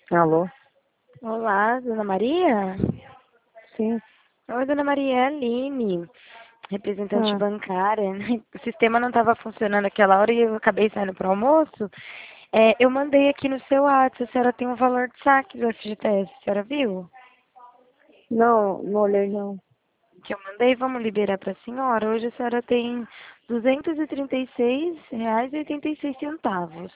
Alô? Olá, Dona Maria? Sim. Oi, Dona Maria, é a Aline, representante Ah, bancária. O sistema não estava funcionando aquela hora e eu acabei saindo para o almoço. Eu mandei aqui no seu WhatsApp, a senhora tem um valor de saque do FGTS, a senhora viu? não, não olhei não. Que eu mandei, vamos liberar para a senhora. Hoje a senhora tem R$ 236,86.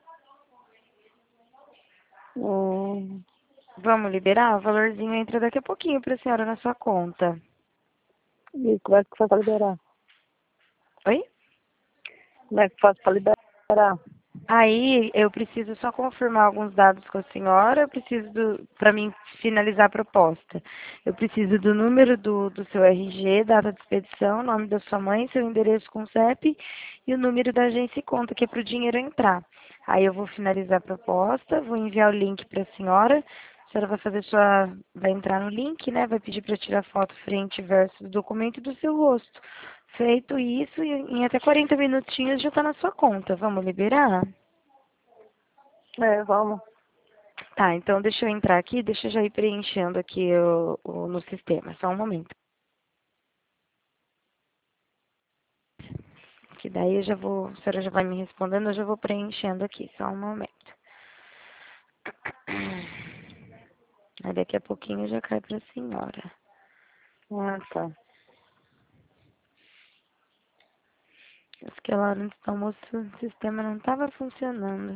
Hum, Vamos liberar? O valorzinho entra daqui a pouquinho para a senhora na sua conta. e como é que faz para liberar? Oi? Como é que faz para liberar? Aí eu preciso só confirmar alguns dados com a senhora, eu preciso para mim finalizar a proposta. Eu preciso do número do seu RG, data de expedição, nome da sua mãe, seu endereço com CEP e o número da agência e conta, que é para o dinheiro entrar. Aí eu vou finalizar a proposta, vou enviar o link para a senhora vai vai entrar no link, né? Vai pedir para tirar foto frente e verso do documento e do seu rosto. Feito isso, em até 40 minutinhos já está na sua conta. Vamos liberar? Vamos. Tá, então deixa eu entrar aqui, deixa eu já ir preenchendo aqui no sistema. Só um momento. Que daí eu já vou, a senhora já vai me respondendo, eu já vou preenchendo aqui. Só um momento. Aí daqui a pouquinho já cai para a senhora. Ah, tá. Aquela hora antes do almoço o sistema não estava funcionando.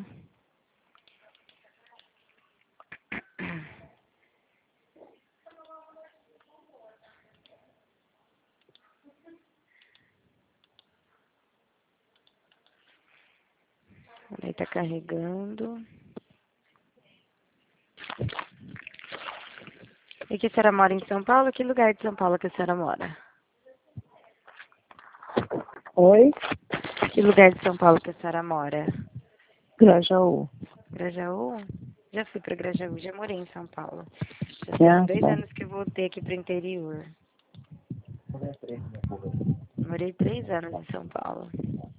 Aí tá carregando. E que a senhora mora em São Paulo? Que lugar de São Paulo que a senhora mora? Oi? Que lugar de São Paulo que a senhora mora? Grajaú. Grajaú? Já fui pra Grajaú, já morei em São Paulo. Já fazem Ah, 2 tá. anos que eu voltei aqui pro interior. Morei 3 anos em São Paulo.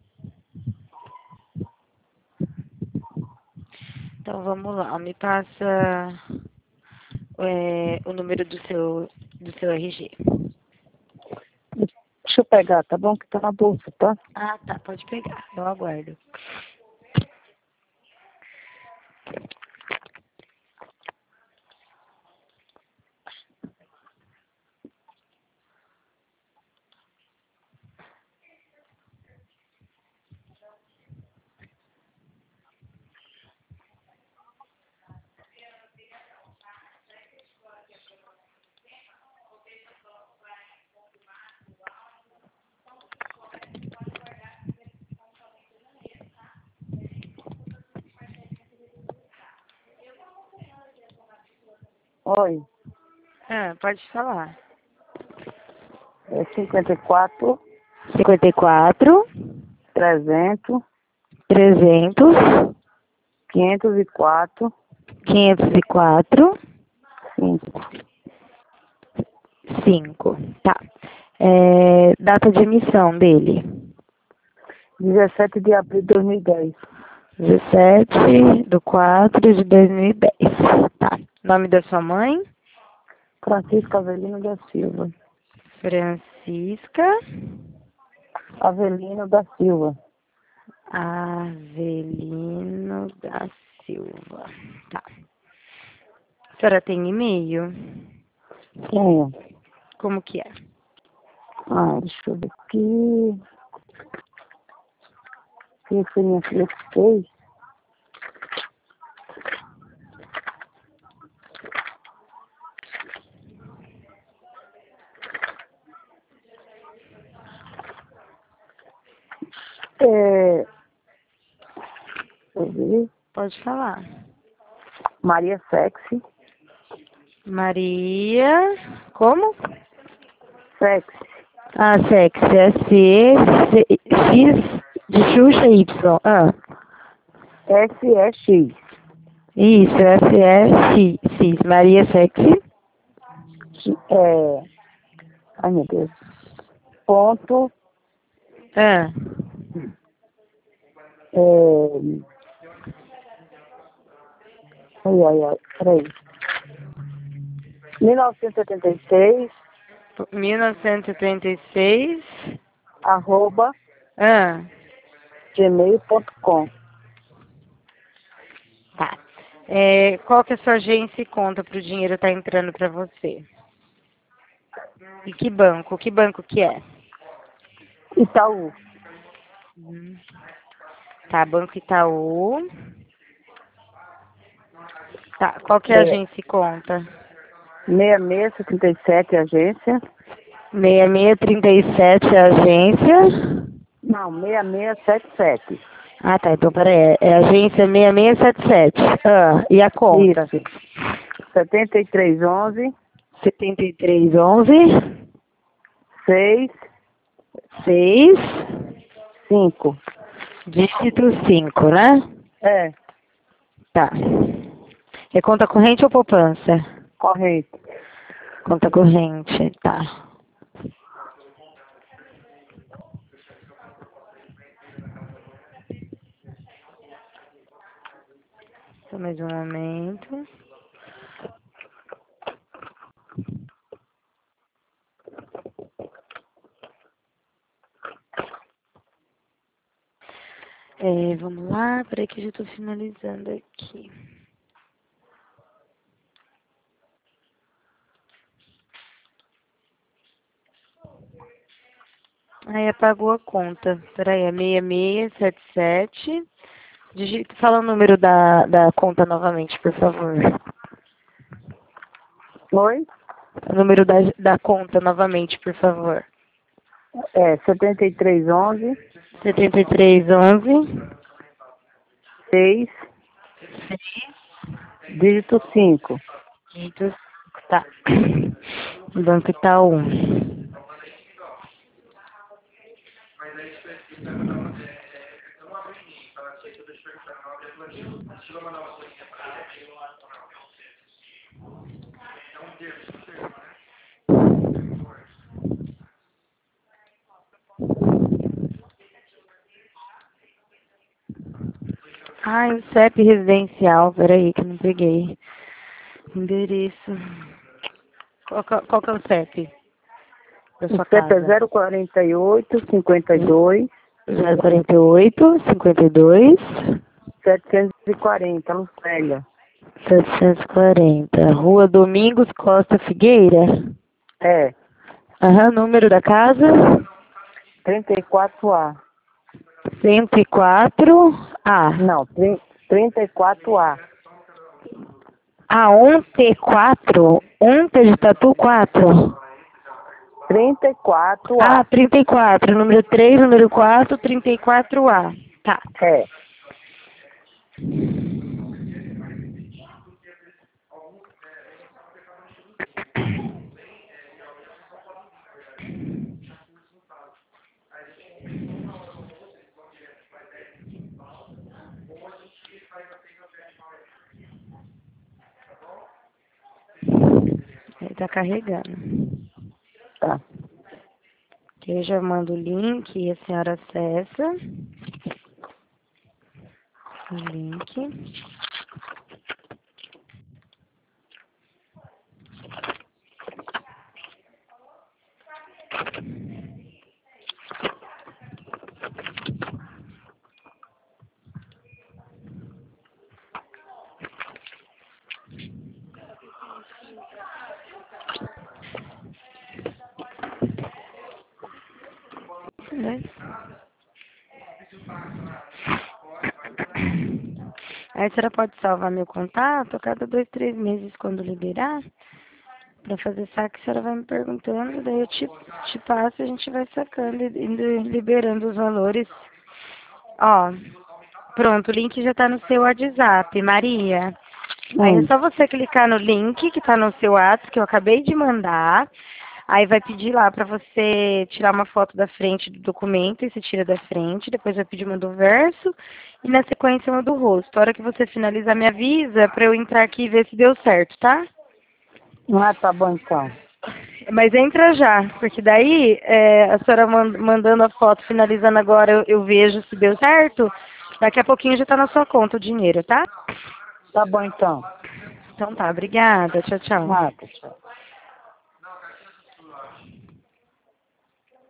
Então vamos lá, me passa o número do seu RG. Deixa eu pegar, tá bom? Que tá na bolsa, tá? Ah, tá, pode pegar, eu aguardo. Oi. Ah, pode falar. É 54, 54, 300, 300, 504, 504, 5. 5. Tá. Data de emissão dele. 17 de abril de 2010. 17/4/2010. Tá. Nome da sua mãe? Francisco Avelino da Silva. Francisca Avelino da Silva. Avelino da Silva. Tá. A senhora tem e-mail? Tenho. Como que é? Deixa eu ver aqui. Quem foi minha filha que fez? Deixa eu ver. Pode falar. Maria Sexy. Maria. Como? Sexy. Ah, sexy. X de Xuxa Y. Ah. SEX. Isso, S-E-X. Maria Sexy. É, ai, meu Deus. Ponto. Ah. É, Ai, ai, ai, peraí. 1976, 1976. arroba, Ah, gmail.com. tá. Qual que é a sua agência e conta para o dinheiro estar entrando para você? E que banco? Que banco que é? Itaú, Tá, Banco Itaú. Tá, qual que é a é, agência e conta? 6677, agência. 6637 a agência. Não, 6677. Ah, tá, então peraí, é agência 6677. Ah, e a conta? Isso. 7311 7311 6 6 5. dígito 5, né? É, Tá. É conta corrente ou poupança? corrente. Conta corrente, tá. Só mais um momento. Vamos lá, peraí que eu já estou finalizando aqui. Aí apagou a conta. Peraí, é 6677. Fala o número da conta novamente, por favor. Oi? O número da conta novamente, por favor. É 7311 7311 6 dígito 5. Dígito 5, tá. Banco Itaú. Ai, o CEP residencial, peraí que eu não peguei. Endereço. Qual que é o CEP da O sua CEP casa? é 048 52 048 52 740, Lucélia. 740. Rua Domingos Costa Figueira. É, Aham, número da casa? 34A. 104A. Não, 34A. Ah, ontem 4. Ontem de Tatu 4. Ah, 34A. 34. Número 3, número 4, 34A. Tá. É. Ele tá carregando. Tá. Eu já mando o link e a senhora acessa. O link. Né? Aí a senhora pode salvar meu contato a cada 2, 3 meses quando liberar. Pra fazer saque, a senhora vai me perguntando, daí eu te passo e a gente vai sacando e indo liberando os valores. Ó, pronto, o link já tá no seu WhatsApp, Maria. Aí é só você clicar no link que tá no seu WhatsApp, que eu acabei de mandar. Aí vai pedir lá pra você tirar uma foto da frente do documento, e você tira da frente, depois vai pedir uma do verso e na sequência uma do rosto. A hora que você finalizar, me avisa pra eu entrar aqui e ver se deu certo, tá? Ah, tá bom então. Mas entra já, porque daí a senhora mandando a foto, finalizando agora, eu vejo se deu certo. Daqui a pouquinho já tá na sua conta o dinheiro, tá? Tá bom, então. Então tá, obrigada. Tchau, tchau. Nada, tchau.